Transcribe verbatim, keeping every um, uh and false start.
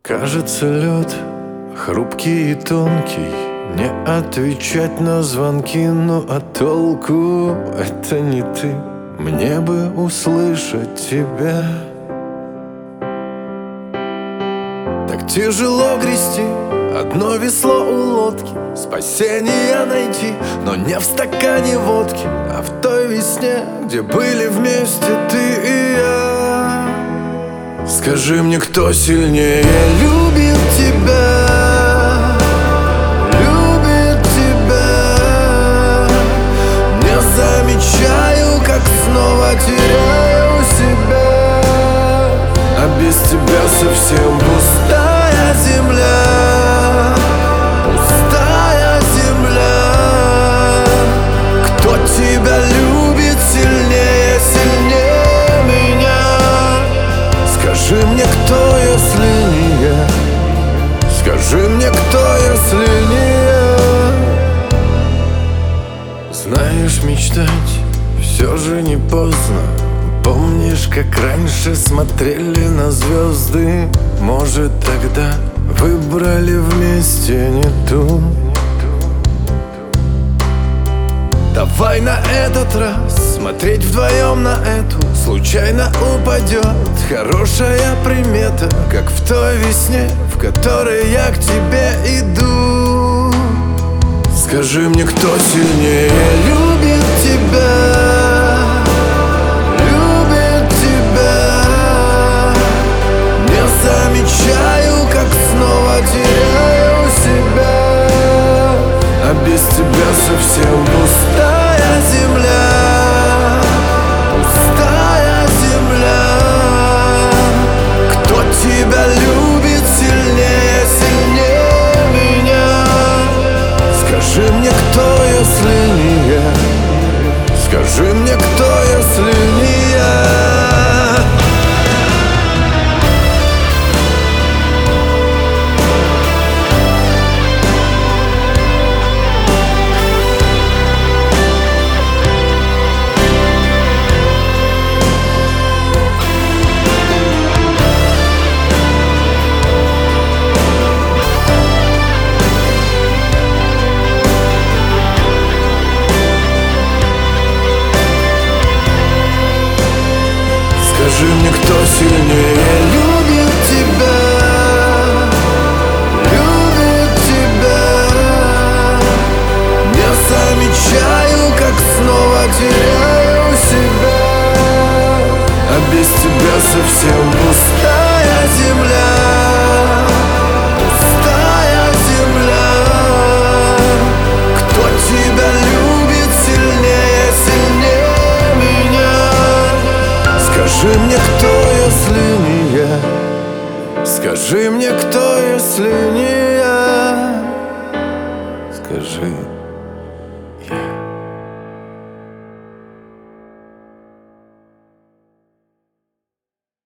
Кажется, лед хрупкий и тонкий, не отвечать на звонки, ну а толку? Это не ты, мне бы услышать тебя. Так тяжело грести одно весло у лодки, спасение найти, но не в стакане водки, а в той весне, где были вместе ты и я. Скажи мне, кто сильнее любит тебя? Любит тебя. Не замечаю, как снова теряю себя, а без тебя совсем пустая земля. Пустая земля. Кто тебя любит сильнее, сильнее меня? Скажи мне, кто, если не я? Скажи мне, кто, если не я? Знаешь, мечтать все же не поздно. Помнишь, как раньше смотрели на звезды? Может, тогда выбрали вместе не ту? Давай на этот раз смотреть вдвоем на эту. Случайно упадет хорошая примета, как в той весне, в которой я к тебе иду. Скажи мне, кто сильнее любит тебя? Любит тебя. Не замечаю, как снова теряю себя, а без тебя совсем пустая земля. Пустая земля. Кто тебя любит сильнее, сильнее меня? Скажи мне, кто, если не я? Скажи мне, кто, если не я? Скажи мне, кто сильнее любит тебя? Любит тебя. Не замечаю, как снова теряю себя, а без тебя совсем пустая земля. Пустая земля. Кто тебя любит сильнее, сильнее меня? Скажи мне, кто, если не я? Скажи мне, кто, если не я? Скажи.